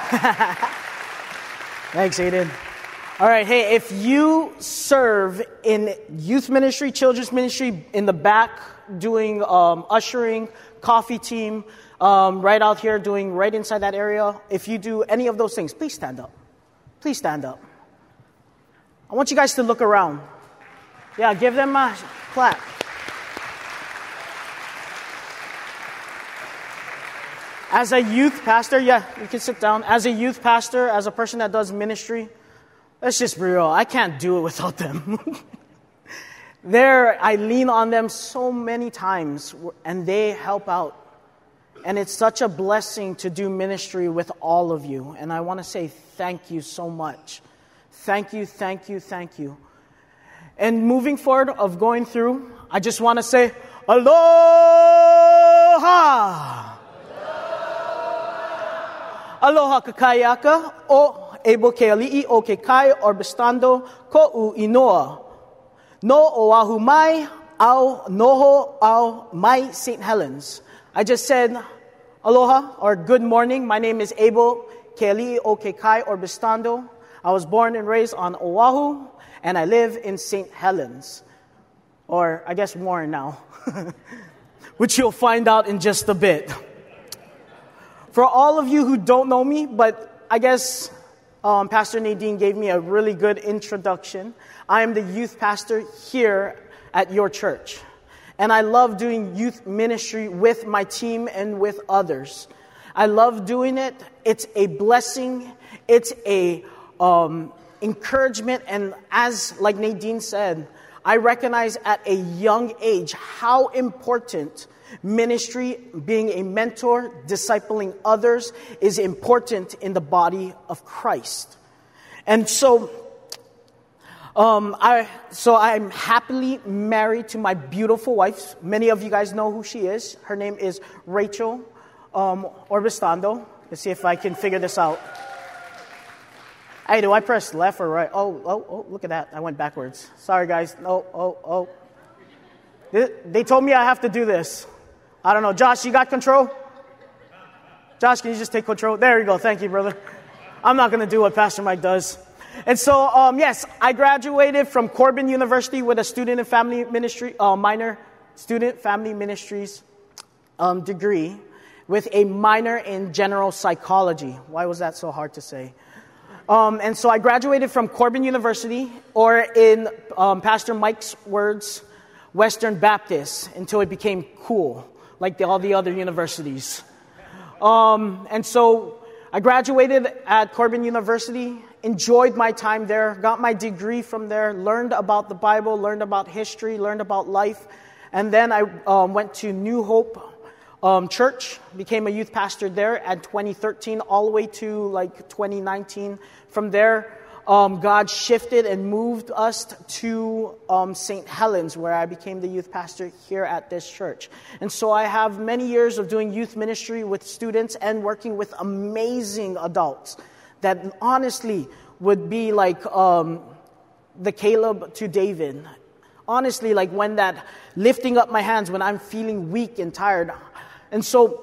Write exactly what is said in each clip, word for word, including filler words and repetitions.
Thanks, Aiden. All right, hey, if you serve in youth ministry, children's ministry, in the back, doing um, ushering, coffee team, um, right out here doing right inside that area, if you do any of those things, please stand up. Please stand up. I want you guys to look around. Yeah, give them a clap. As a youth pastor, yeah, you can sit down. As a youth pastor, as a person that does ministry, let's just be real. I can't do it without them. There, I lean on them so many times, and they help out. And it's such a blessing to do ministry with all of you. And I want to say thank you so much. Thank you, thank you, thank you. And moving forward of going through, I just want to say, aloha! Aloha kakayaka o ebo ke ali'i o ke kai orbestando ko u inoa. No oahu mai au noho au mai Saint Helens. I just said aloha or good morning. My name is Abel ke ali'i o ke kai orbestando. I was born and raised on Oahu, and I live in Saint Helens. Or I guess Warren now. Which you'll find out in just a bit. For all of you who don't know me, but I guess um, Pastor Nadine gave me a really good introduction. I am the youth pastor here at your church. And I love doing youth ministry with my team and with others. I love doing it. It's a blessing. It's a um, encouragement. And as like Nadine said, I recognize at a young age how important ministry, being a mentor, discipling others, is important in the body of Christ. And so, um, I so I'm happily married to my beautiful wife. Many of you guys know who she is. Her name is Rachel um, Orbestando. Let's see if I can figure this out. Hey, do I press left or right? Oh, oh, oh! Look at that! I went backwards. Sorry, guys. Oh, oh, oh. They, they told me I have to do this. I don't know. Josh, you got control? Josh, can you just take control? There you go. Thank you, brother. I'm not going to do what Pastor Mike does. And so, um, yes, I graduated from Corbin University with a student and family ministry, uh, minor student family ministries um, degree with a minor in general psychology. Why was that so hard to say? Um, and so I graduated from Corbin University, or in um, Pastor Mike's words, Western Baptist, until it became cool, like the, all the other universities. Um, and so I graduated at Corbin University, enjoyed my time there, got my degree from there, learned about the Bible, learned about history, learned about life. And then I um, went to New Hope um, Church, became a youth pastor there at twenty thirteen all the way to like twenty nineteen. From there, Um, God shifted and moved us to um, Saint Helens, where I became the youth pastor here at this church. And so I have many years of doing youth ministry with students and working with amazing adults that honestly would be like um, the Caleb to David. Honestly, like when that lifting up my hands when I'm feeling weak and tired. And so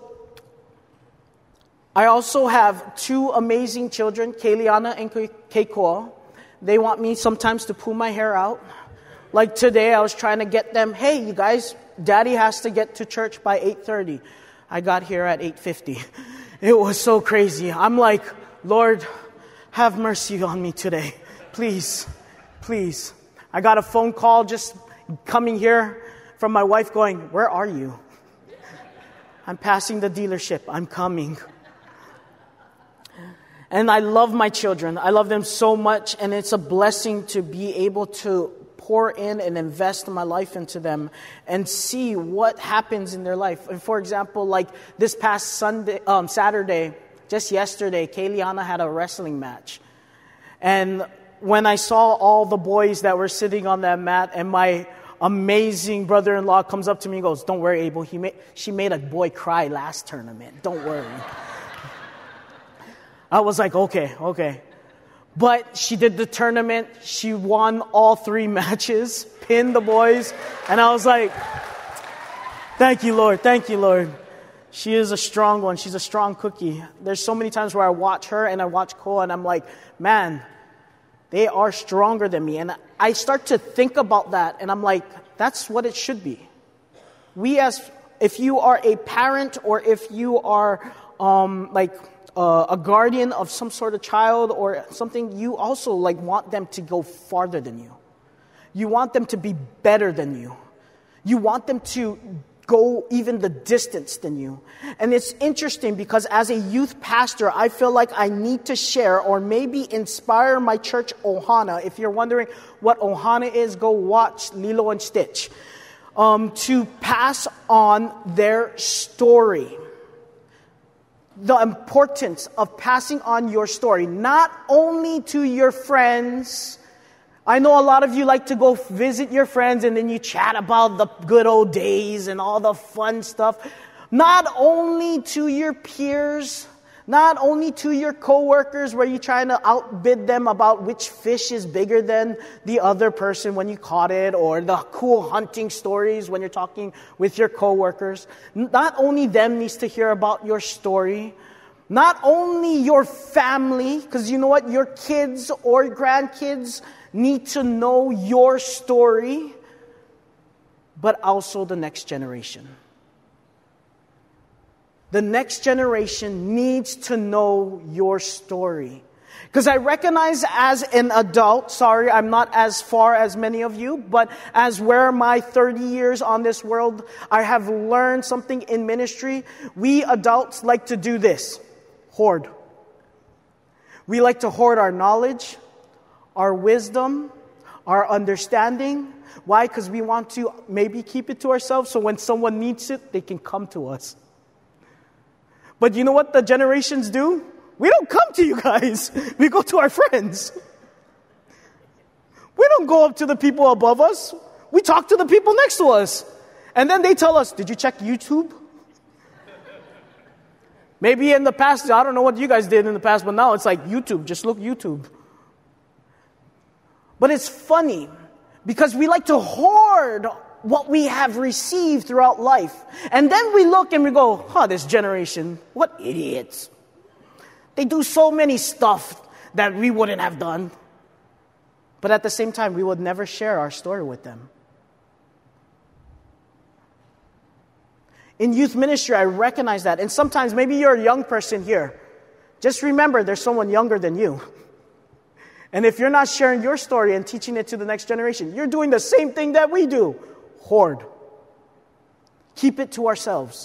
I also have two amazing children, Kayliana and Keikoa. They want me sometimes to pull my hair out. Like today, I was trying to get them, hey, you guys, Daddy has to get to church by eight thirty. I got here at eight fifty. It was so crazy. I'm like, Lord, have mercy on me today. Please, please. I got a phone call just coming here from my wife going, where are you? I'm passing the dealership. I'm coming. And I love my children. I love them so much. And it's a blessing to be able to pour in and invest my life into them and see what happens in their life. And for example, like this past Sunday, um, Saturday, just yesterday, Kayliana had a wrestling match. And when I saw all the boys that were sitting on that mat, and my amazing brother-in-law comes up to me and goes, don't worry, Abel, he made, she made a boy cry last tournament. Don't worry. I was like, okay, okay. But she did the tournament. She won all three matches, pinned the boys. And I was like, thank you, Lord. Thank you, Lord. She is a strong one. She's a strong cookie. There's so many times where I watch her and I watch Cole and I'm like, man, they are stronger than me. And I start to think about that and I'm like, that's what it should be. We as, if you are a parent or if you are um, like uh, a guardian of some sort of child or something, you also like want them to go farther than you. You want them to be better than you. You want them to go even the distance than you. And it's interesting because as a youth pastor, I feel like I need to share or maybe inspire my church Ohana. If you're wondering what Ohana is, go watch Lilo and Stitch. Um, to pass on their story. The importance of passing on your story, not only to your friends. I know a lot of you like to go visit your friends and then you chat about the good old days and all the fun stuff. Not only to your peers, not only to your coworkers where you're trying to outbid them about which fish is bigger than the other person when you caught it, or the cool hunting stories when you're talking with your coworkers. Not only them needs to hear about your story, not only your family, because you know what, your kids or grandkids need to know your story, but also the next generation. The next generation needs to know your story. Because I recognize as an adult, sorry, I'm not as far as many of you, but as where my thirty years on this world, I have learned something in ministry. We adults like to do this, hoard. We like to hoard our knowledge, our wisdom, our understanding. Why? Because we want to maybe keep it to ourselves so when someone needs it, they can come to us. But you know what the generations do? We don't come to you guys. We go to our friends. We don't go up to the people above us. We talk to the people next to us. And then they tell us, did you check YouTube? Maybe in the past, I don't know what you guys did in the past, but now it's like YouTube. Just look YouTube. But it's funny because we like to hoard what we have received throughout life. And then we look and we go, huh, this generation, what idiots. They do so many stuff that we wouldn't have done. But at the same time, we would never share our story with them. In youth ministry, I recognize that. And sometimes maybe you're a young person here. Just remember there's someone younger than you. And if you're not sharing your story and teaching it to the next generation, you're doing the same thing that we do. Hoard. Keep it to ourselves.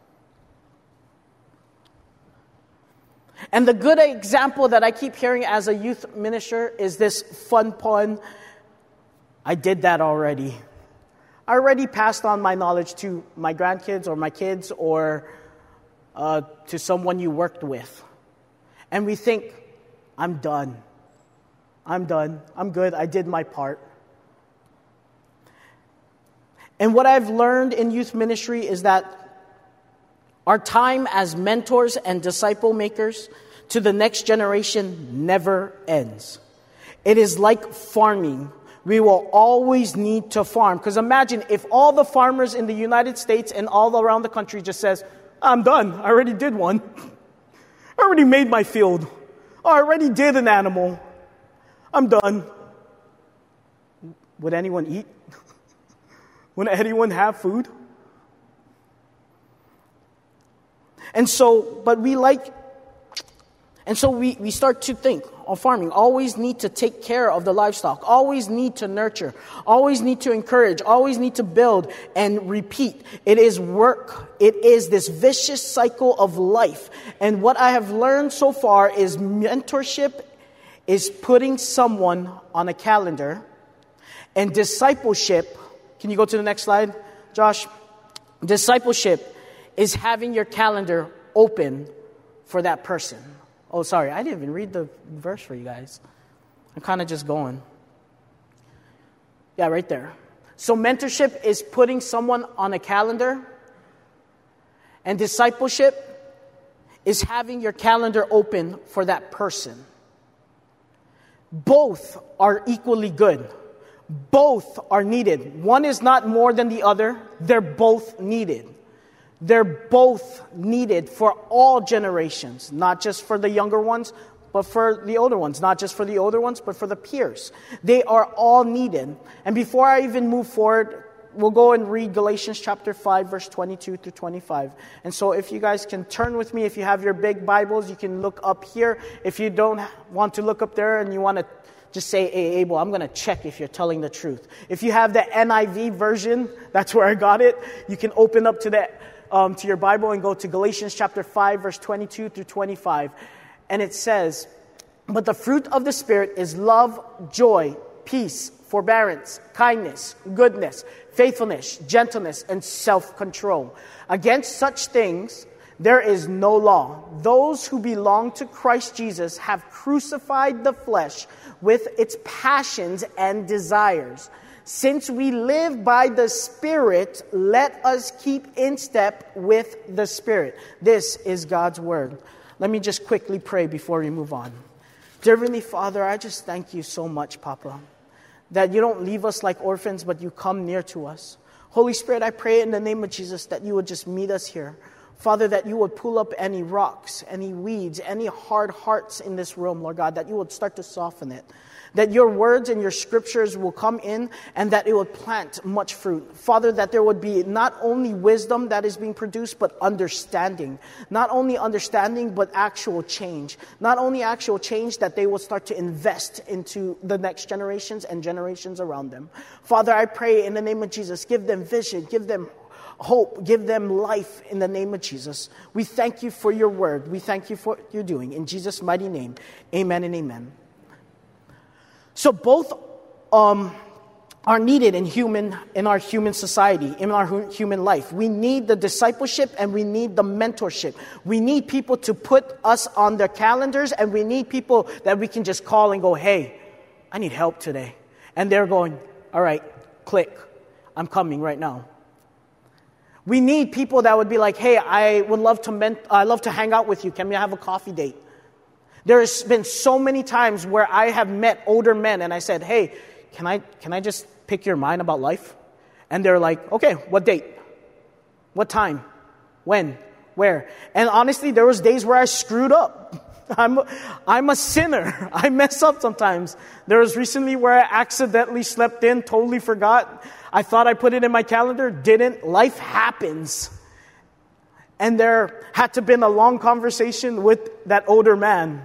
And the good example that I keep hearing as a youth minister is this fun pun. I did that already. I already passed on my knowledge to my grandkids or my kids or uh, to someone you worked with. And we think, I'm done. I'm done. I'm good. I did my part. And what I've learned in youth ministry is that our time as mentors and disciple makers to the next generation never ends. It is like farming. We will always need to farm. Because imagine if all the farmers in the United States and all around the country just says, I'm done. I already did one. I already made my field. I already did an animal. I'm done. Would anyone eat? Would anyone have food? And so, but we like, and so we, we start to think of farming. Always need to take care of the livestock. Always need to nurture. Always need to encourage. Always need to build and repeat. It is work. It is this vicious cycle of life. And what I have learned so far is mentorship is putting someone on a calendar, and discipleship. Can you go to the next slide, Josh? Discipleship is having your calendar open for that person. Oh, sorry, I didn't even read the verse for you guys. I'm kind of just going. Yeah, right there. So mentorship is putting someone on a calendar, and discipleship is having your calendar open for that person. Both are equally good. Both are needed. One is not more than the other. They're both needed. They're both needed for all generations, not just for the younger ones, but for the older ones. Not just for the older ones, but for the peers. They are all needed. And before I even move forward, we'll go and read Galatians chapter five, verse twenty-two through twenty-five. And so if you guys can turn with me, if you have your big Bibles, you can look up here. If you don't want to look up there and you want to just say, hey, Abel, I'm going to check if you're telling the truth. If you have the N I V version, that's where I got it. You can open up to the Um, to your Bible and go to Galatians chapter five, verse twenty-two through twenty-five. And it says, but the fruit of the Spirit is love, joy, peace, forbearance, kindness, goodness, faithfulness, gentleness, and self-control. Against such things there is no law. Those who belong to Christ Jesus have crucified the flesh with its passions and desires. Since we live by the Spirit, let us keep in step with the Spirit. This is God's word. Let me just quickly pray before we move on. Dear Heavenly Father, I just thank you so much, Papa, that you don't leave us like orphans, but you come near to us. Holy Spirit, I pray in the name of Jesus that you would just meet us here. Father, that you would pull up any rocks, any weeds, any hard hearts in this room, Lord God, that you would start to soften it. That your words and your scriptures will come in and that it would plant much fruit. Father, that there would be not only wisdom that is being produced, but understanding. Not only understanding, but actual change. Not only actual change, that they will start to invest into the next generations and generations around them. Father, I pray in the name of Jesus, give them vision, give them hope, give them life in the name of Jesus. We thank you for your word. We thank you for what you're doing. In Jesus' mighty name, amen and amen. So both um, are needed in human in our human society, in our hu- human life. We need the discipleship and we need the mentorship. We need people to put us on their calendars, and we need people that we can just call and go, hey, I need help today. And they're going, all right, click, I'm coming right now. We need people that would be like, hey, I would love to ment- I love to hang out with you. Can we have a coffee date? There's been so many times where I have met older men and I said, hey, can I can I just pick your mind about life? And they're like, okay, what date? What time? When? Where? And honestly, there was days where I screwed up. I'm, I'm a sinner. I mess up sometimes. There was recently where I accidentally slept in, totally forgot. I thought I put it in my calendar, didn't. Life happens. And there had to been a long conversation with that older man.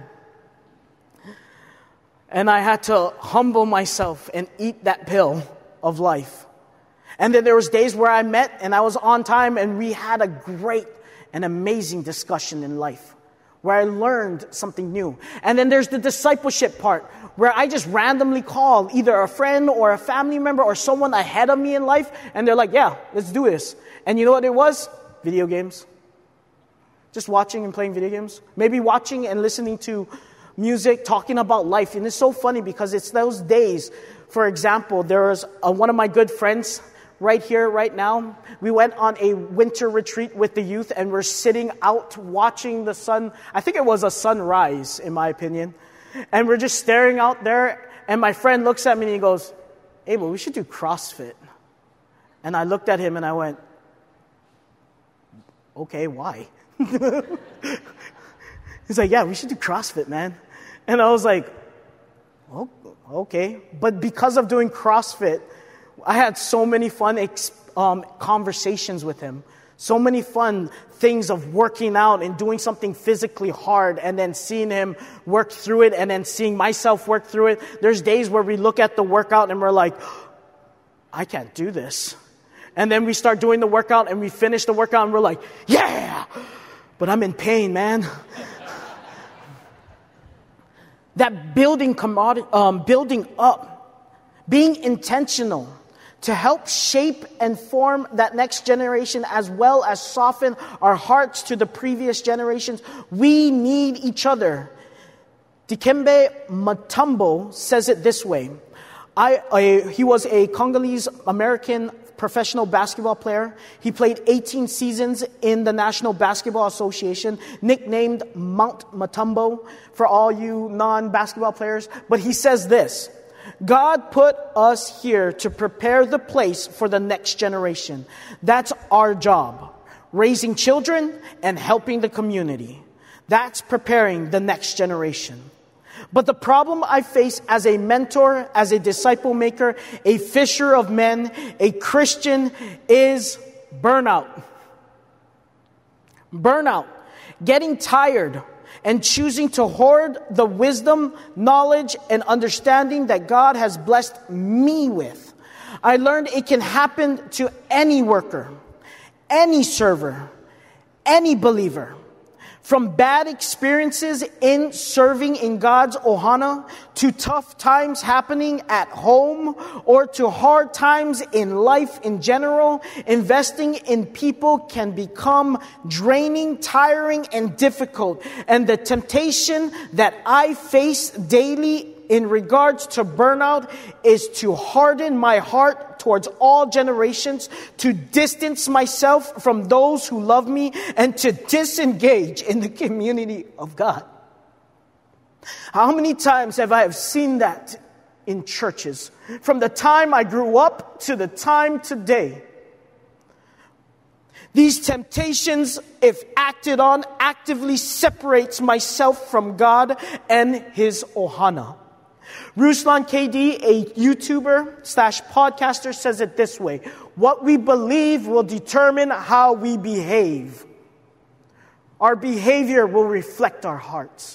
And I had to humble myself and eat that pill of life. And then there was days where I met and I was on time and we had a great and amazing discussion in life where I learned something new. And then there's the discipleship part where I just randomly call either a friend or a family member or someone ahead of me in life. And they're like, yeah, let's do this. And you know what it was? Video games. Just watching and playing video games. Maybe watching and listening to music, talking about life. And it's so funny because it's those days. For example, there was a, one of my good friends right here, right now. We went on a winter retreat with the youth and we're sitting out watching the sun. I think it was a sunrise, in my opinion. And we're just staring out there. And my friend looks at me and he goes, Abel, we should do CrossFit. And I looked at him and I went, okay, why? He's like, yeah, we should do CrossFit, man. And I was like, oh, okay. But because of doing CrossFit, I had so many fun ex- um, conversations with him. So many fun things of working out and doing something physically hard and then seeing him work through it and then seeing myself work through it. There's days where we look at the workout and we're like, I can't do this. And then we start doing the workout and we finish the workout and we're like, yeah, but I'm in pain, man. That building commodity, um, building up, being intentional to help shape and form that next generation as well as soften our hearts to the previous generations. We need each other. Dikembe Mutombo says it this way. I, I, he was a Congolese American professional basketball player. He played eighteen seasons in the National Basketball Association, nicknamed Mount Mutombo for all you non-basketball players. But he says this, God put us here to prepare the place for the next generation. That's our job. raising children, and helping the community. That's preparing the next generation. But the problem I face as a mentor, as a disciple maker, a fisher of men, a Christian, is burnout. Burnout. Getting tired and choosing to hoard the wisdom, knowledge, and understanding that God has blessed me with. I learned it can happen to any worker, any server, any believer. From bad experiences in serving in God's ohana, to tough times happening at home, or to hard times in life in general, investing in people can become draining, tiring, and difficult. And the temptation that I face daily in regards to burnout is to harden my heart towards all generations, to distance myself from those who love me, and to disengage in the community of God. How many times have I have seen that in churches? From the time I grew up to the time today. These temptations, if acted on, actively separates myself from God and His ohana. Ruslan K D, a YouTuber slash podcaster, says it this way: what we believe will determine how we behave. Our behavior will reflect our hearts.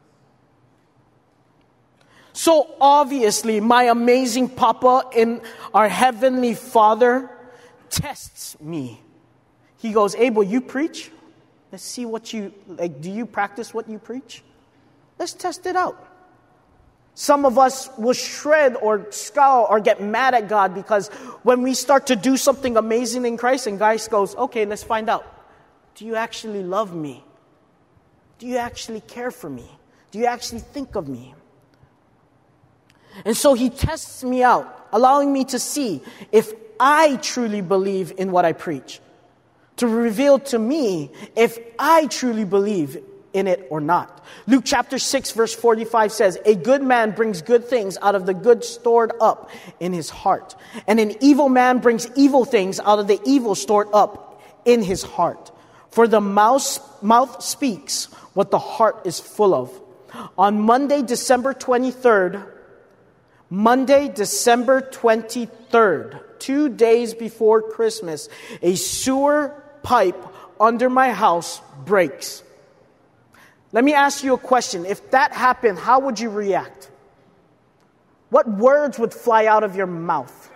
So obviously, my amazing Papa in our Heavenly Father tests me. He goes, Abel, you preach? Let's see what you, like, do you practice what you preach? Let's test it out. Some of us will shred or scowl or get mad at God because when we start to do something amazing in Christ, and God goes, okay, let's find out. Do you actually love me? Do you actually care for me? Do you actually think of me? And so He tests me out, allowing me to see if I truly believe in what I preach, to reveal to me if I truly believe in it or not. Luke chapter six verse forty-five says, a good man brings good things out of the good stored up in his heart, and an evil man brings evil things out of the evil stored up in his heart. For the mouth, mouth speaks what the heart is full of. On Monday, December twenty-third, Monday, December twenty-third, two days before Christmas, a sewer pipe under my house breaks. Let me ask you a question. If that happened, how would you react? What words would fly out of your mouth?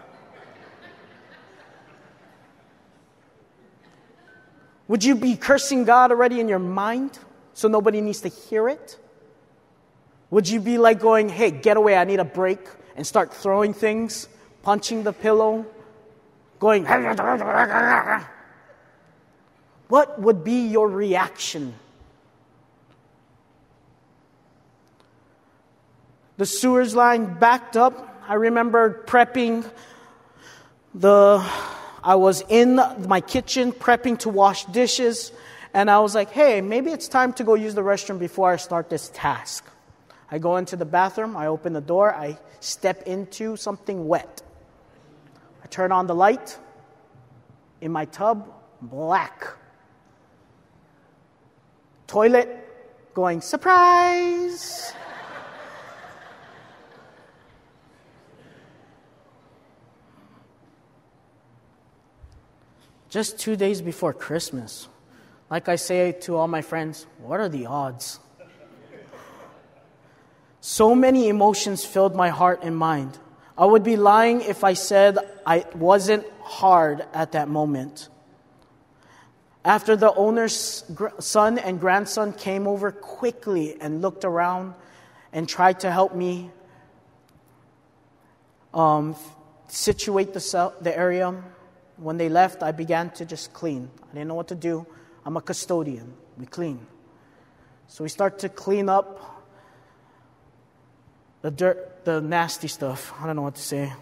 Would you be cursing God already in your mind so nobody needs to hear it? Would you be like going, hey, get away, I need a break, and start throwing things, punching the pillow, going, what would be your reaction? The sewers line backed up. I remember prepping the, I was in my kitchen prepping to wash dishes, and I was like, hey, maybe it's time to go use the restroom before I start this task. I go into the bathroom, I open the door, I step into something wet. I turn on the light. In my tub, black. Toilet, going, surprise! Just two days before Christmas. Like I say to all my friends, what are the odds? So many emotions filled my heart and mind. I would be lying if I said I wasn't hard at that moment. After the owner's son and grandson came over quickly and looked around and tried to help me um, situate the, cell, the area, when they left, I began to just clean. I didn't know what to do. I'm a custodian. We clean. So we start to clean up the dirt, the nasty stuff. I don't know what to say.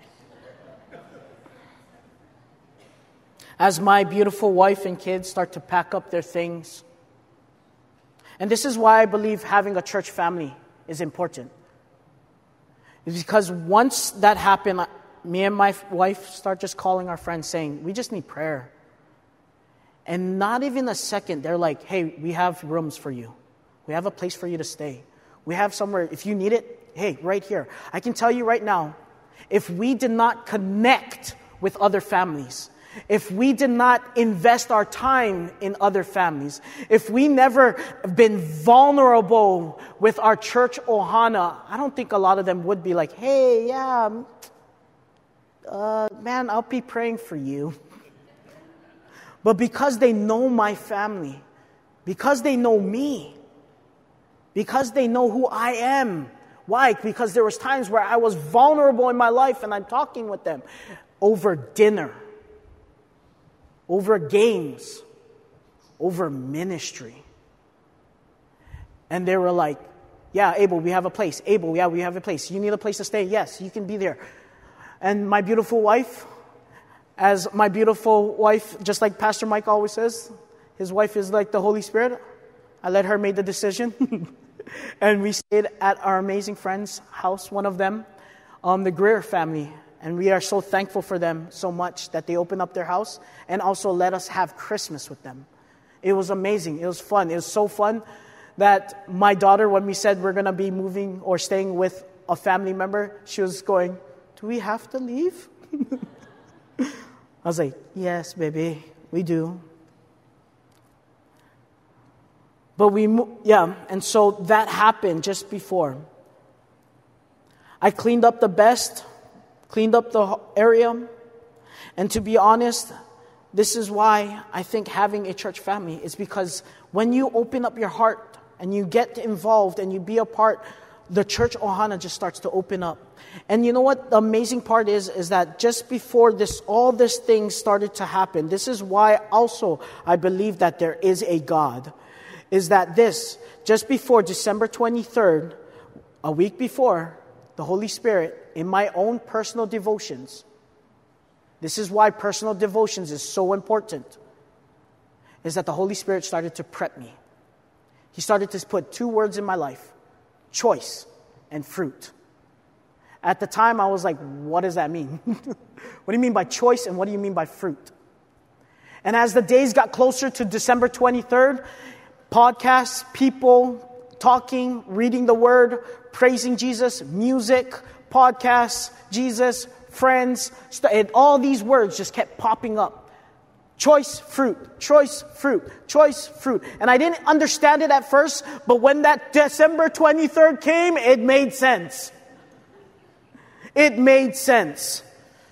As my beautiful wife and kids start to pack up their things. And this is why I believe having a church family is important. It's because once that happened, me and my wife start just calling our friends saying, we just need prayer. And not even a second, they're like, hey, we have rooms for you. We have a place for you to stay. We have somewhere, if you need it, hey, right here. I can tell you right now, if we did not connect with other families, if we did not invest our time in other families, if we never been vulnerable with our church ohana, I don't think a lot of them would be like, hey, yeah, uh, man, I'll be praying for you. But because they know my family, because they know me, because they know who I am. Why? Because there was times where I was vulnerable in my life and I'm talking with them over dinner, over games, over ministry. And they were like, yeah, Abel, we have a place. Abel, yeah, we have a place. You need a place to stay? Yes, you can be there. And my beautiful wife, as my beautiful wife, just like Pastor Mike always says, his wife is like the Holy Spirit. I let her make the decision. And we stayed at our amazing friend's house, one of them, um, the Greer family. And we are so thankful for them so much that they opened up their house and also let us have Christmas with them. It was amazing. It was fun. It was so fun that my daughter, when we said we're going to be moving or staying with a family member, she was going, do we have to leave? I was like, yes, baby, we do. But we, yeah, and so that happened just before. I cleaned up the best, cleaned up the area. And to be honest, this is why I think having a church family is because when you open up your heart and you get involved and you be a part, the church ohana just starts to open up. And you know what the amazing part is, is that just before this, all this thing started to happen, this is why also I believe that there is a God. Is that this, just before December twenty-third, a week before, the Holy Spirit, in my own personal devotions, this is why personal devotions is so important, is that the Holy Spirit started to prep me. He started to put two words in my life, choice and fruit. At the time, I was like, what does that mean? What do you mean by choice and what do you mean by fruit? And as the days got closer to December twenty-third, podcasts, people talking, reading the word, praising Jesus, music, podcasts, Jesus, friends, and all these words just kept popping up. Choice, fruit, choice, fruit, choice, fruit. And I didn't understand it at first, but when that December twenty-third came, it made sense. It made sense.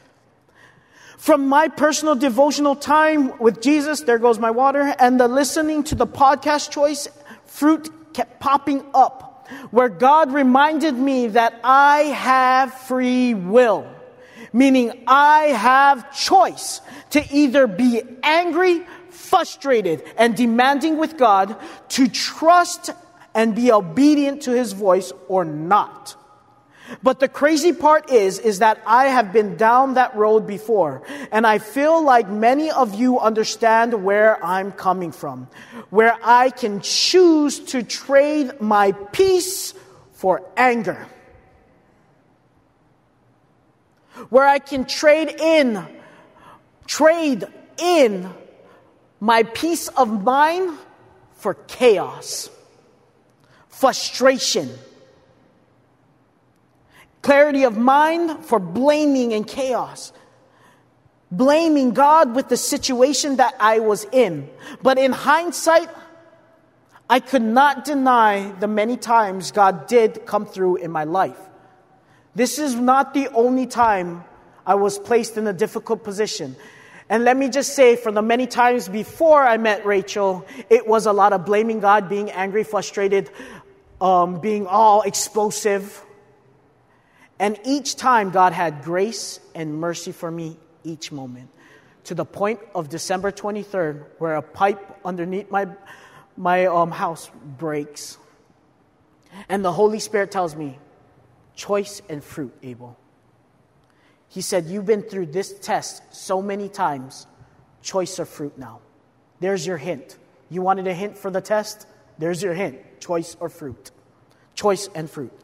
From my personal devotional time with Jesus, there goes my water, and the listening to the podcast choice, fruit kept popping up, where God reminded me that I have free will, meaning I have choice to either be angry, frustrated, and demanding with God, to trust and be obedient to His voice or not. But the crazy part is, is that I have been down that road before. And I feel like many of you understand where I'm coming from. Where I can choose to trade my peace for anger. Where I can trade in, trade in my peace of mind for chaos, frustration, clarity of mind for blaming and chaos. Blaming God with the situation that I was in. But in hindsight, I could not deny the many times God did come through in my life. This is not the only time I was placed in a difficult position. And let me just say, for the many times before I met Rachel, it was a lot of blaming God, being angry, frustrated, um, being all explosive. And each time God had grace and mercy for me each moment. To the point of December twenty-third, where a pipe underneath my, my um, house breaks. And the Holy Spirit tells me, choice and fruit, Abel. He said, you've been through this test so many times. Choice or fruit now. There's your hint. You wanted a hint for the test? There's your hint. Choice or fruit. Choice and fruit.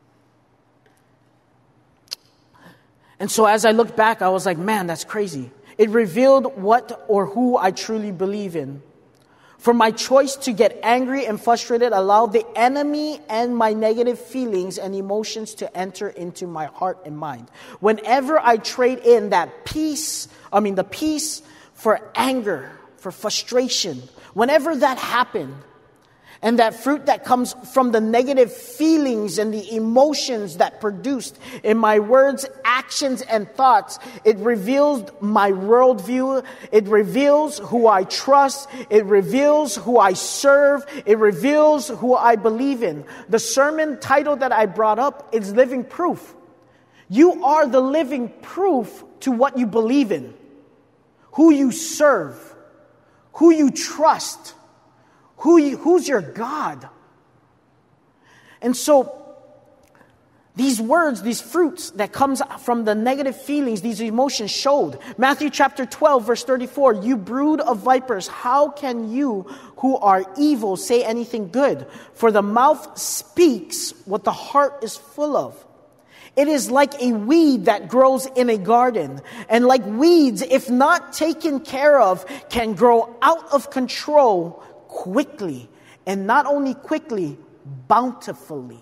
And so as I looked back, I was like, man, that's crazy. It revealed what or who I truly believe in. For my choice to get angry and frustrated allowed the enemy and my negative feelings and emotions to enter into my heart and mind. Whenever I trade in that peace, I mean the peace for anger, for frustration, whenever that happened, and that fruit that comes from the negative feelings and the emotions that produced in my words, actions, and thoughts, it reveals my worldview. It reveals who I trust. It reveals who I serve. It reveals who I believe in. The sermon title that I brought up is Living Proof. You are the living proof to what you believe in, who you serve, who you trust. Who you, who's your God? And so these words, these fruits that comes from the negative feelings, these emotions showed. Matthew chapter twelve, verse thirty-four, you brood of vipers, how can you who are evil say anything good? For the mouth speaks what the heart is full of. It is like a weed that grows in a garden. And like weeds, if not taken care of, can grow out of control quickly, and not only quickly, bountifully.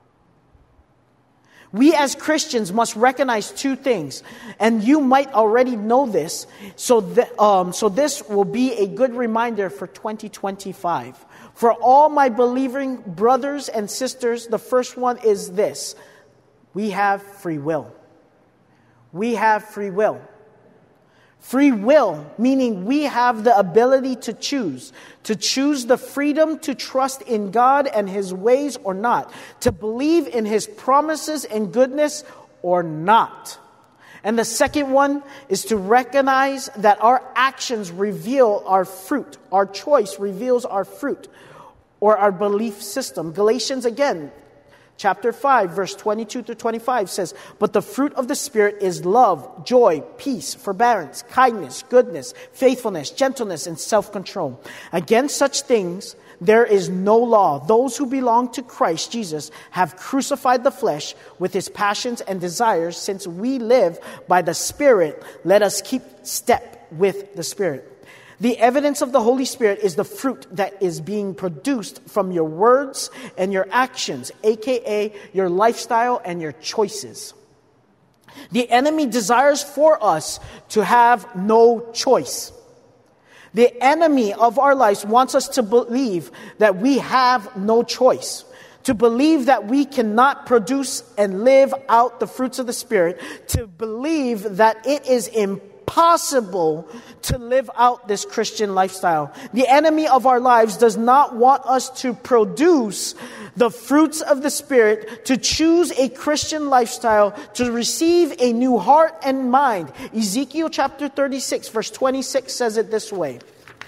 We as Christians must recognize two things, and you might already know this, so, th- um, so this will be a good reminder for twenty twenty-five. For all my believing brothers and sisters, the first one is this: we have free will. We have free will. Free will, meaning we have the ability to choose. To choose the freedom to trust in God and His ways or not. To believe in His promises and goodness or not. And the second one is to recognize that our actions reveal our fruit. Our choice reveals our fruit or our belief system. Galatians again, chapter five, verse twenty-two to twenty-five says, but the fruit of the Spirit is love, joy, peace, forbearance, kindness, goodness, faithfulness, gentleness, and self-control. Against such things there is no law. Those who belong to Christ Jesus have crucified the flesh with its passions and desires. Since we live by the Spirit, let us keep step with the Spirit. The evidence of the Holy Spirit is the fruit that is being produced from your words and your actions, aka your lifestyle and your choices. The enemy desires for us to have no choice. The enemy of our lives wants us to believe that we have no choice. To believe that we cannot produce and live out the fruits of the Spirit. To believe that it is impossible. Possible to live out this Christian lifestyle. The enemy of our lives does not want us to produce the fruits of the Spirit, to choose a Christian lifestyle, to receive a new heart and mind. Ezekiel chapter thirty-six, verse twenty-six says it this way: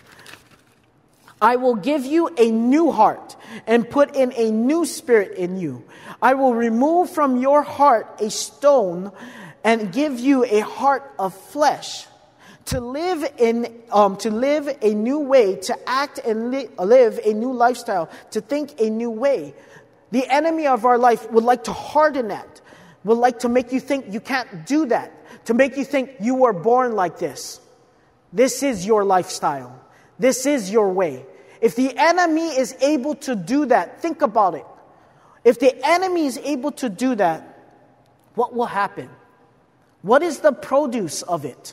I will give you a new heart and put in a new spirit in you. I will remove from your heart a stone and give you a heart of flesh, to live in, um, to live a new way, to act and li- live a new lifestyle, to think a new way. The enemy of our life would like to harden that, would like to make you think you can't do that, to make you think you were born like this. This is your lifestyle. This is your way. If the enemy is able to do that, think about it. If the enemy is able to do that, what will happen? What is the produce of it?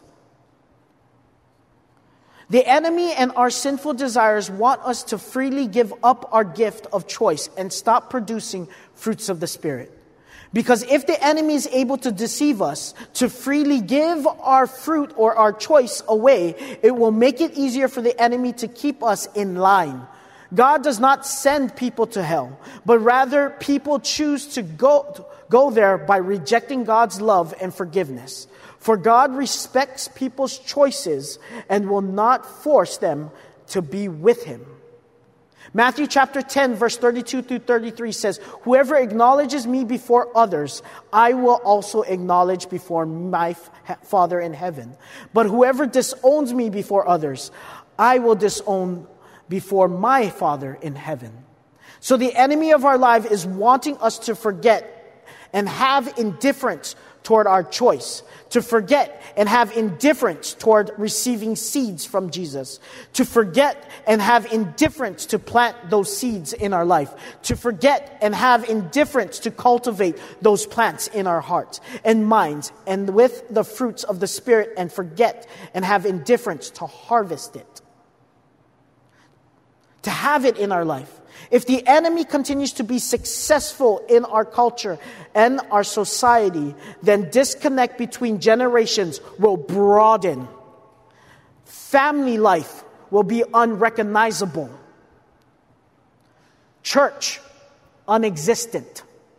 The enemy and our sinful desires want us to freely give up our gift of choice and stop producing fruits of the Spirit. Because if the enemy is able to deceive us, to freely give our fruit or our choice away, it will make it easier for the enemy to keep us in line. God does not send people to hell, but rather people choose to go, go there by rejecting God's love and forgiveness. For God respects people's choices and will not force them to be with Him. Matthew chapter ten, verse thirty-two through thirty-three says, whoever acknowledges me before others, I will also acknowledge before my Father in heaven. But whoever disowns me before others, I will disown before my Father in heaven. So the enemy of our life is wanting us to forget and have indifference toward our choice, to forget and have indifference toward receiving seeds from Jesus, to forget and have indifference to plant those seeds in our life, to forget and have indifference to cultivate those plants in our hearts and minds and with the fruits of the Spirit, and forget and have indifference to harvest it, to have it in our life. If the enemy continues to be successful in our culture and our society, then disconnect between generations will broaden. Family life will be unrecognizable. Church, unexistent.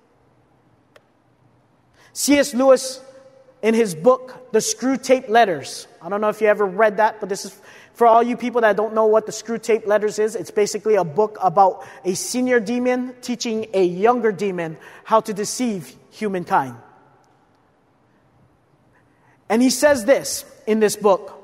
C S Lewis, in his book, The Screwtape Letters. I don't know if you ever read that, but this is for all you people that don't know what the Screwtape Letters is. It's basically a book about a senior demon teaching a younger demon how to deceive humankind. And he says this in this book: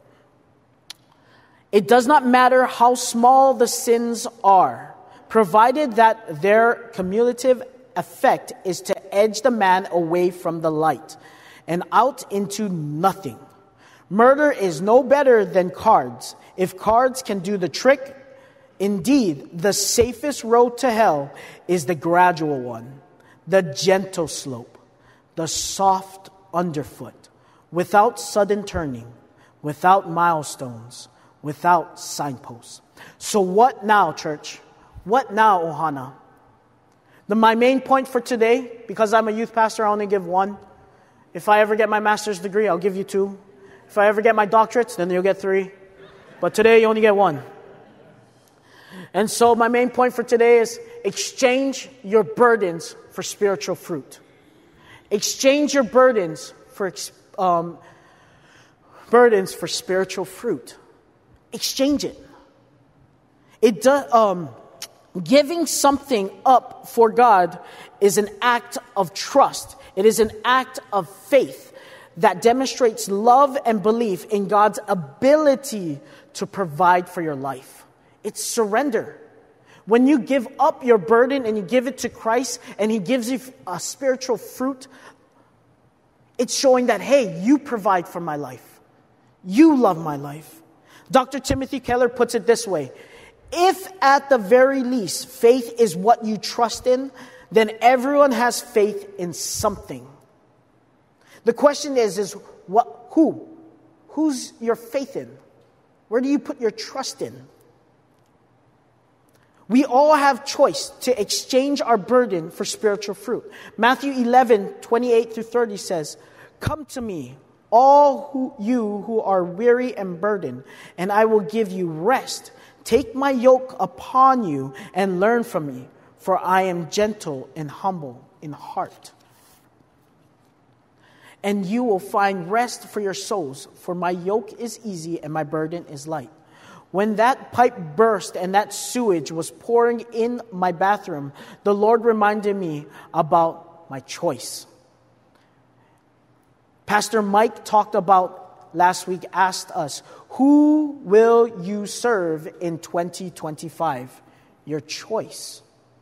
it does not matter how small the sins are, provided that their cumulative effect is to edge the man away from the light and out into nothing. Murder is no better than cards. If cards can do the trick, indeed, the safest road to hell is the gradual one, the gentle slope, the soft underfoot, without sudden turning, without milestones, without signposts. So what now, church? What now, Ohana? The, my main point for today, because I'm a youth pastor, I only give one. If I ever get my master's degree, I'll give you two. If I ever get my doctorates, then you'll get three. But today, you only get one. And so my main point for today is exchange your burdens for spiritual fruit. Exchange your burdens for um, burdens for spiritual fruit. Exchange it. It does. Um, giving something up for God is an act of trust. It is an act of faith that demonstrates love and belief in God's ability to provide for your life. It's surrender. When you give up your burden and you give it to Christ and He gives you a spiritual fruit, it's showing that, hey, you provide for my life. You love my life. Doctor Timothy Keller puts it this way: if at the very least faith is what you trust in, then everyone has faith in something. The question is, is what, who? Who's your faith in? Where do you put your trust in? We all have choice to exchange our burden for spiritual fruit. Matthew eleven, twenty-eight through thirty says, "Come to me, all who, you who are weary and burdened, and I will give you rest. Take my yoke upon you and learn from me, for I am gentle and humble in heart. And you will find rest for your souls, for my yoke is easy and my burden is light." When that pipe burst and that sewage was pouring in my bathroom, the Lord reminded me about my choice. Pastor Mike talked about last week, asked us, who will you serve in twenty twenty-five? Your choice.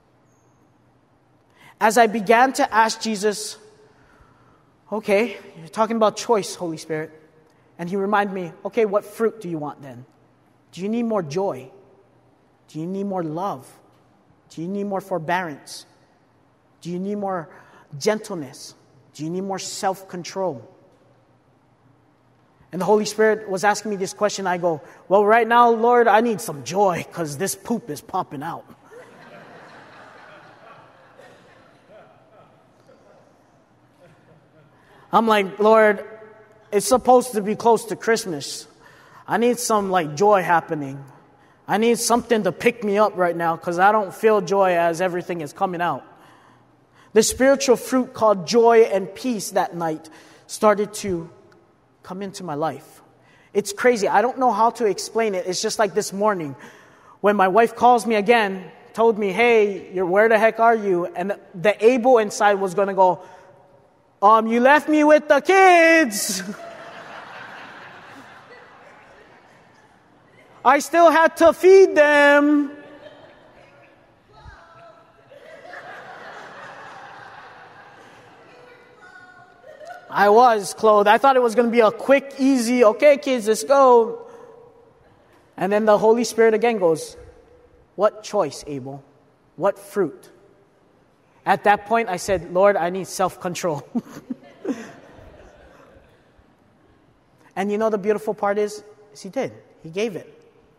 As I began to ask Jesus, okay, you're talking about choice, Holy Spirit. And He reminded me, okay, what fruit do you want then? Do you need more joy? Do you need more love? Do you need more forbearance? Do you need more gentleness? Do you need more self-control? And the Holy Spirit was asking me this question. I go, well, right now, Lord, I need some joy because this poop is popping out. I'm like, Lord, it's supposed to be close to Christmas. I need some like joy happening. I need something to pick me up right now because I don't feel joy as everything is coming out. The spiritual fruit called joy and peace that night started to come into my life. It's crazy. I don't know how to explain it. It's just like this morning when my wife calls me again, told me, hey, you're, where the heck are you? And the, the Abel inside was going to go, um, you left me with the kids. I still had to feed them. I was clothed. I thought it was going to be a quick, easy, okay, kids, let's go. And then the Holy Spirit again goes, what choice, Abel? What fruit? At that point, I said, Lord, I need self-control. And you know the beautiful part is, is he did. He gave it.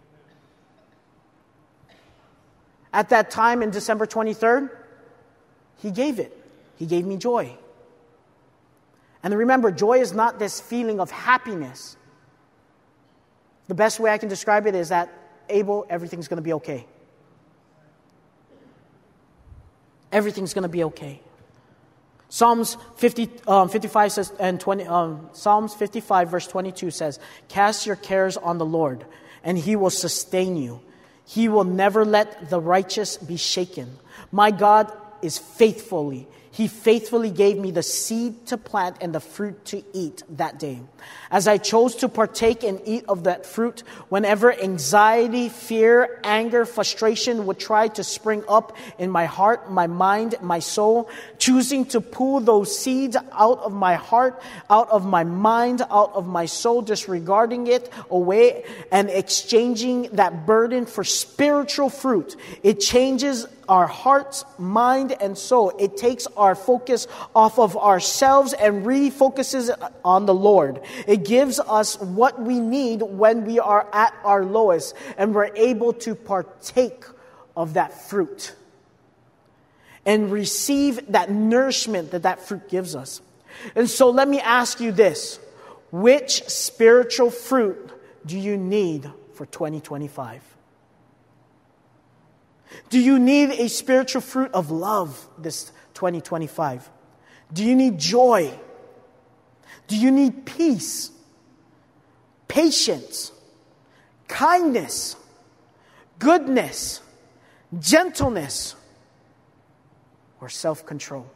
At that time, in December twenty-third, he gave it. He gave me joy. And remember, joy is not this feeling of happiness. The best way I can describe it is that, Abel, everything's going to be okay. Everything's going to be okay. Psalms fifty, um, fifty-five says, and twenty. Um, Psalms fifty-five verse twenty-two says, "Cast your cares on the Lord, and He will sustain you. He will never let the righteous be shaken. My God is faithfully. He faithfully gave me the seed to plant and the fruit to eat that day. As I chose to partake and eat of that fruit, whenever anxiety, fear, anger, frustration would try to spring up in my heart, my mind, my soul, choosing to pull those seeds out of my heart, out of my mind, out of my soul, disregarding it away and exchanging that burden for spiritual fruit, it changes our hearts, mind, and soul. It takes our focus off of ourselves and refocuses on the Lord. It gives us what we need when we are at our lowest, and we're able to partake of that fruit and receive that nourishment that that fruit gives us. And so let me ask you this. Which spiritual fruit do you need for twenty twenty-five? Do you need a spiritual fruit of love this twenty twenty-five? Do you need joy? Do you need peace, patience, kindness, goodness, gentleness, or self-control?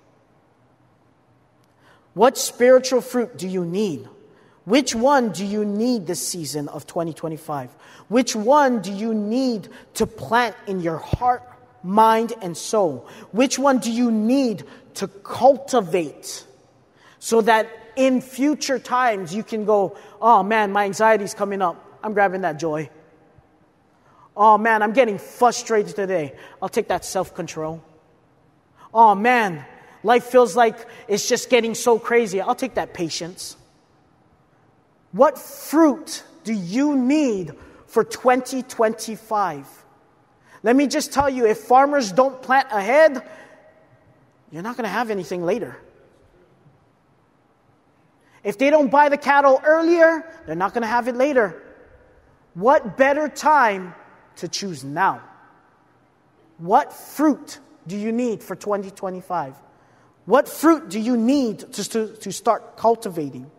What spiritual fruit do you need? Which one do you need this season of twenty twenty-five? Which one do you need to plant in your heart, mind, and soul? Which one do you need to cultivate so that in future times you can go, oh man, my anxiety's coming up. I'm grabbing that joy. Oh man, I'm getting frustrated today. I'll take that self-control. Oh man, life feels like it's just getting so crazy. I'll take that patience. What fruit do you need for twenty twenty-five? Let me just tell you, if farmers don't plant ahead, you're not going to have anything later. If they don't buy the cattle earlier, they're not going to have it later. What better time to choose now? What fruit do you need for twenty twenty-five? What fruit do you need to, to, to start cultivating?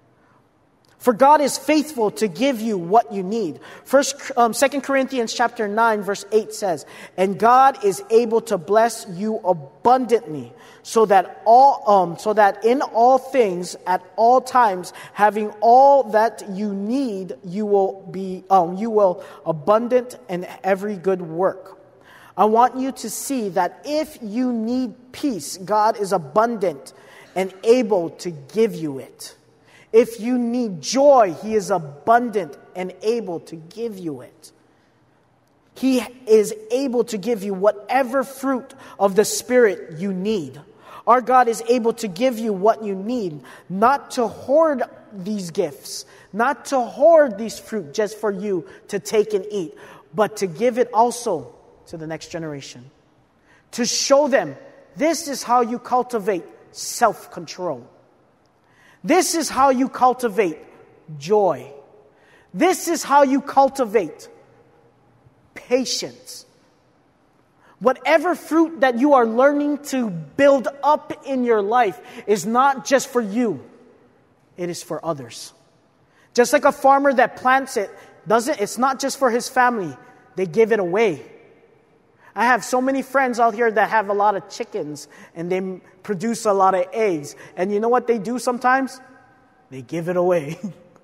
For God is faithful to give you what you need. First, um, Second Corinthians chapter nine, verse eight says, "And God is able to bless you abundantly, so that all, um, so that in all things, at all times, having all that you need, you will be, um, you will abundant in every good work." I want you to see that if you need peace, God is abundant and able to give you it. If you need joy, He is abundant and able to give you it. He is able to give you whatever fruit of the Spirit you need. Our God is able to give you what you need, not to hoard these gifts, not to hoard these fruit just for you to take and eat, but to give it also to the next generation. To show them, this is how you cultivate self-control. This is how you cultivate joy. This is how you cultivate patience. Whatever fruit that you are learning to build up in your life is not just for you. It is for others. Just like a farmer that plants it, doesn't, it's not just for his family. They give it away. I have so many friends out here that have a lot of chickens and they produce a lot of eggs. And you know what they do sometimes? They give it away.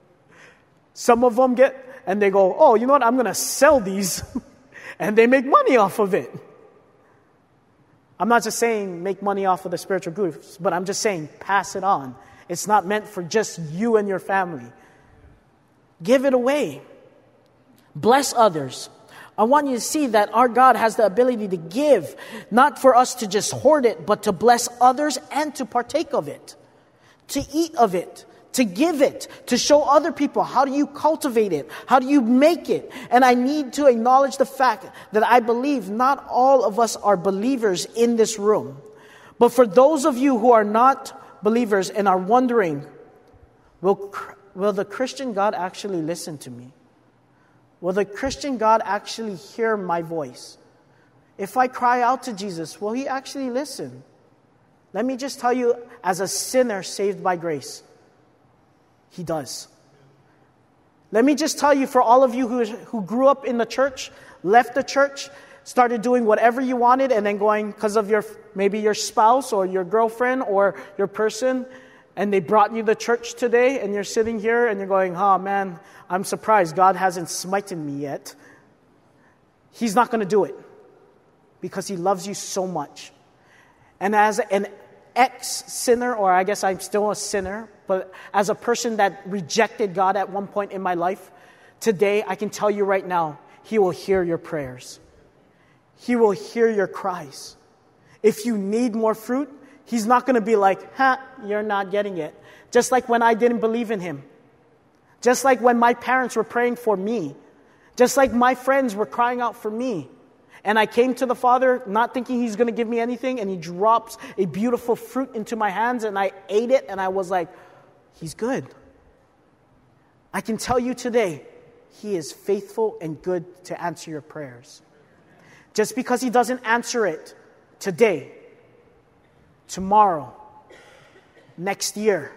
Some of them get, and they go, oh, you know what? I'm going to sell these. And they make money off of it. I'm not just saying make money off of the spiritual gifts, but I'm just saying pass it on It's not meant for just you and your family. Give it away. Bless others. I want you to see that our God has the ability to give, not for us to just hoard it, but to bless others and to partake of it, to eat of it, to give it, to show other people how do you cultivate it, how do you make it. And I need to acknowledge the fact that I believe not all of us are believers in this room. But for those of you who are not believers and are wondering, will, will the Christian God actually listen to me? Will the Christian God actually hear my voice? If I cry out to Jesus, will He actually listen? Let me just tell you, as a sinner saved by grace, He does. Let me just tell you, for all of you who, who grew up in the church, left the church, started doing whatever you wanted, and then going because of your maybe your spouse or your girlfriend or your person, and they brought you to church today, and you're sitting here and you're going, oh man, I'm surprised God hasn't smitten me yet. He's not going to do it because He loves you so much. And as an ex-sinner, or I guess I'm still a sinner, but as a person that rejected God at one point in my life, today I can tell you right now, He will hear your prayers. He will hear your cries. If you need more fruit, He's not going to be like, ha, you're not getting it. Just like when I didn't believe in Him. Just like when my parents were praying for me. Just like my friends were crying out for me. And I came to the Father not thinking He's going to give me anything. And He drops a beautiful fruit into my hands. And I ate it. And I was like, He's good. I can tell you today, He is faithful and good to answer your prayers. Just because He doesn't answer it today, tomorrow, next year,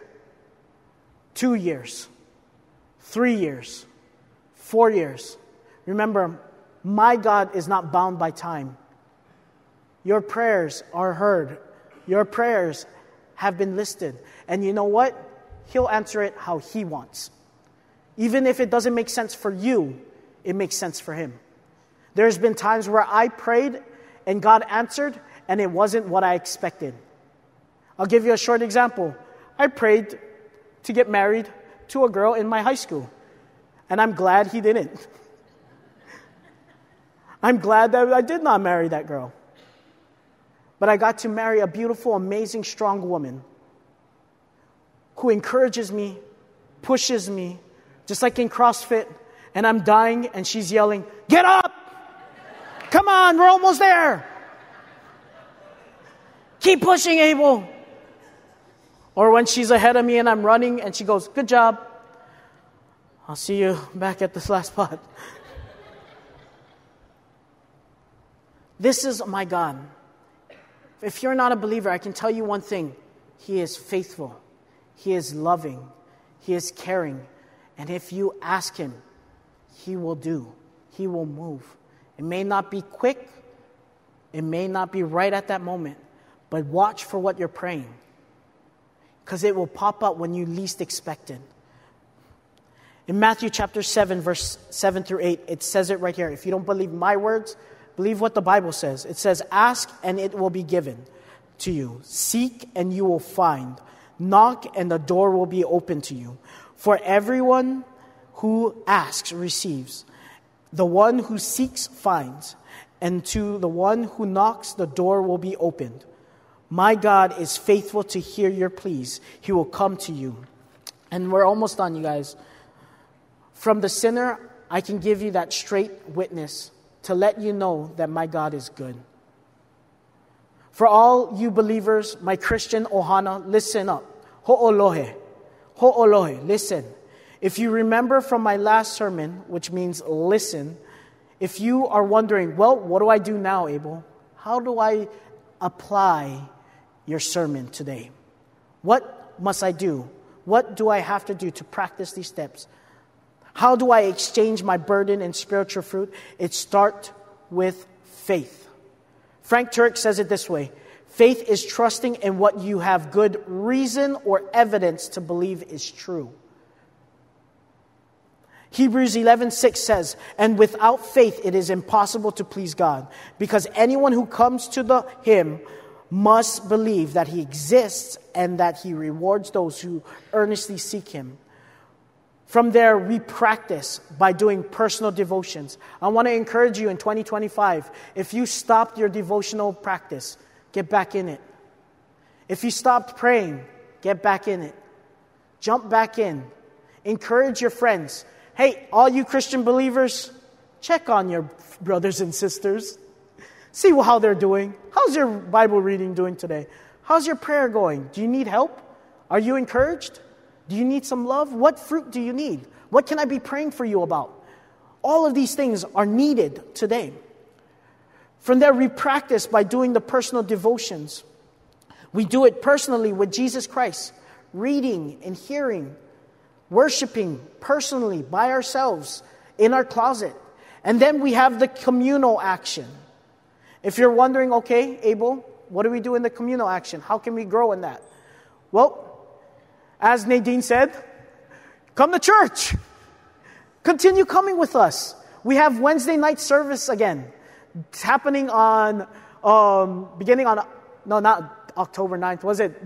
two years, three years, four years. Remember, my God is not bound by time. Your prayers are heard. Your prayers have been listed. And you know what? He'll answer it how He wants. Even if it doesn't make sense for you, it makes sense for Him. There's been times where I prayed and God answered and it wasn't what I expected. I'll give you a short example. I prayed to get married to a girl in my high school. And I'm glad He didn't. I'm glad that I did not marry that girl. But I got to marry a beautiful, amazing, strong woman who encourages me, pushes me, just like in CrossFit. And I'm dying and she's yelling, get up! Come on, we're almost there. Keep pushing, Abel. Or when she's ahead of me and I'm running and she goes, good job. I'll see you back at this last spot. This is my God. If you're not a believer, I can tell you one thing. He is faithful. He is loving. He is caring. And if you ask Him, He will do. He will move. It may not be quick. It may not be right at that moment. But watch for what you're praying. Because it will pop up when you least expect it. In Matthew chapter seven, verse seven through eight, it says it right here. If you don't believe my words, believe what the Bible says. It says, ask and it will be given to you. Seek and you will find. Knock and the door will be open to you. For everyone who asks receives. The one who seeks finds. And to the one who knocks, the door will be opened. My God is faithful to hear your pleas. He will come to you. And we're almost done, you guys. From the sinner, I can give you that straight witness to let you know that my God is good. For all you believers, my Christian ohana, listen up. Ho'olohe. Ho'olohe. Listen. If you remember from my last sermon, which means listen, if you are wondering, well, what do I do now, Abel? How do I apply your sermon today? What must I do? What do I have to do to practice these steps? How do I exchange my burden and spiritual fruit? It starts with faith. Frank Turek says it this way. Faith is trusting in what you have good reason or evidence to believe is true. Hebrews eleven six says, and without faith it is impossible to please God, because anyone who comes to the Him must believe that He exists and that He rewards those who earnestly seek Him. From there, we practice by doing personal devotions. I want to encourage you in twenty twenty-five, if you stopped your devotional practice, get back in it. If you stopped praying, get back in it. Jump back in. Encourage your friends. Hey, all you Christian believers, check on your brothers and sisters. See how they're doing. How's your Bible reading doing today? How's your prayer going? Do you need help? Are you encouraged? Do you need some love? What fruit do you need? What can I be praying for you about? All of these things are needed today. From there, we practice by doing the personal devotions. We do it personally with Jesus Christ, reading and hearing, worshiping personally by ourselves in our closet. And then we have the communal action. If you're wondering, okay, Abel, what do we do in the communal action? How can we grow in that? Well, as Nadine said, come to church. Continue coming with us. We have Wednesday night service again. It's happening on, um, beginning on, no, not October ninth. Was it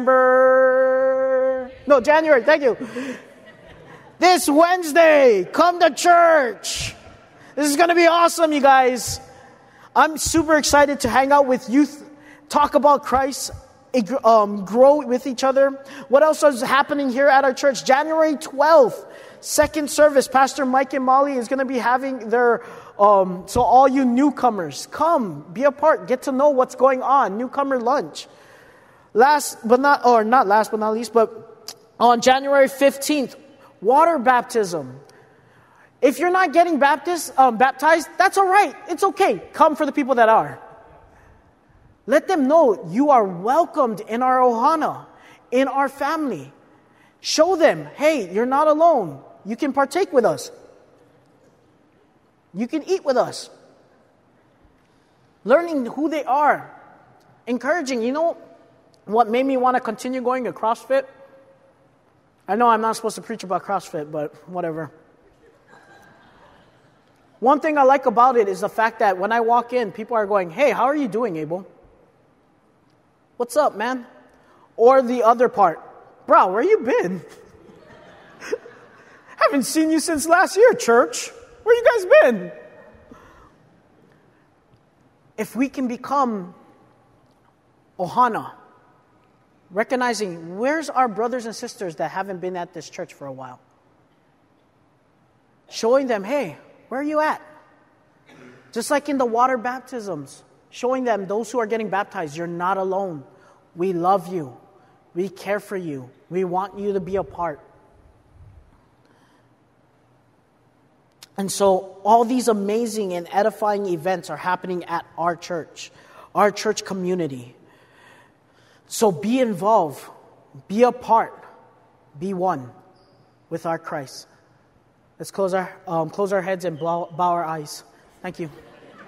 December? No, January. Thank you. This Wednesday, come to church. This is going to be awesome, you guys. I'm super excited to hang out with youth, talk about Christ, um, grow with each other. What else is happening here at our church? January twelfth, second service. Pastor Mike and Molly is going to be having their, um, so all you newcomers, come, be a part, get to know what's going on. Newcomer lunch. Last but not, or not last but not least, but on January fifteenth, water baptism. If you're not getting baptized, um, baptized, that's all right. It's okay. Come for the people that are. Let them know you are welcomed in our ohana, in our family. Show them, hey, you're not alone. You can partake with us. You can eat with us. Learning who they are. Encouraging. You know what made me want to continue going to CrossFit? I know I'm not supposed to preach about CrossFit, but whatever. One thing I like about it is the fact that when I walk in, people are going, hey, how are you doing, Abel? What's up, man? Or the other part, bro, where you been? Haven't seen you since last year, church. Where you guys been? If we can become ohana, recognizing where's our brothers and sisters that haven't been at this church for a while? Showing them, hey, where are you at? Just like in the water baptisms, showing them, those who are getting baptized, you're not alone. We love you. We care for you. We want you to be a part. And so all these amazing and edifying events are happening at our church, our church community. So be involved, be a part, be one with our Christ. Let's close our um, close our heads and bow, bow our eyes. Thank you.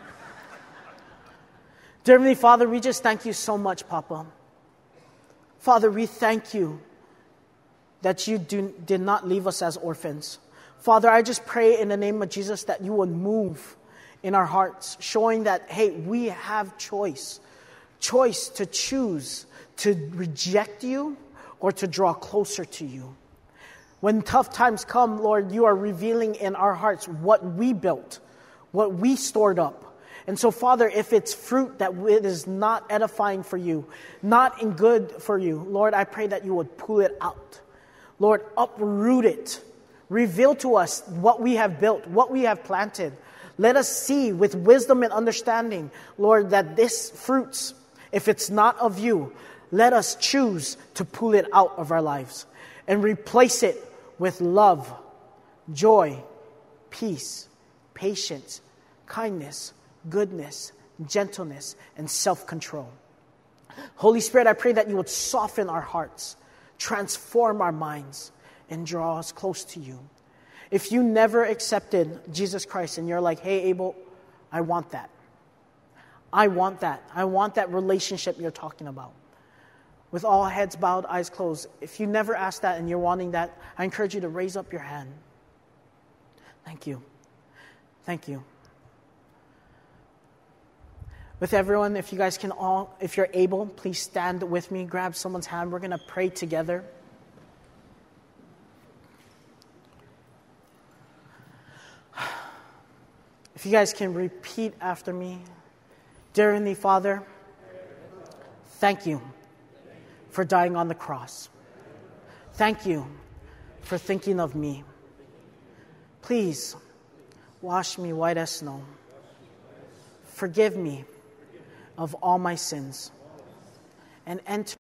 Dear Heavenly Father, we just thank you so much, Papa. Father, we thank you that you do, did not leave us as orphans. Father, I just pray in the name of Jesus that you would move in our hearts, showing that, hey, we have choice. Choice to choose to reject you or to draw closer to you. When tough times come, Lord, you are revealing in our hearts what we built, what we stored up. And so, Father, if it's fruit that it is not edifying for you, not in good for you, Lord, I pray that you would pull it out. Lord, uproot it. Reveal to us what we have built, what we have planted. Let us see with wisdom and understanding, Lord, that this fruits, if it's not of you, let us choose to pull it out of our lives and replace it with love, joy, peace, patience, kindness, goodness, gentleness, and self-control. Holy Spirit, I pray that you would soften our hearts, transform our minds, and draw us close to you. If you never accepted Jesus Christ and you're like, hey, Abel, I want that. I want that. I want that relationship you're talking about. With all heads bowed, eyes closed. If you never asked that and you're wanting that, I encourage you to raise up your hand. Thank you. Thank you. With everyone, if you guys can all, if you're able, please stand with me, grab someone's hand. We're going to pray together. If you guys can repeat after me. Dear Heavenly Father, thank you for dying on the cross. Thank you for thinking of me. Please wash me white as snow. Forgive me of all my sins and enter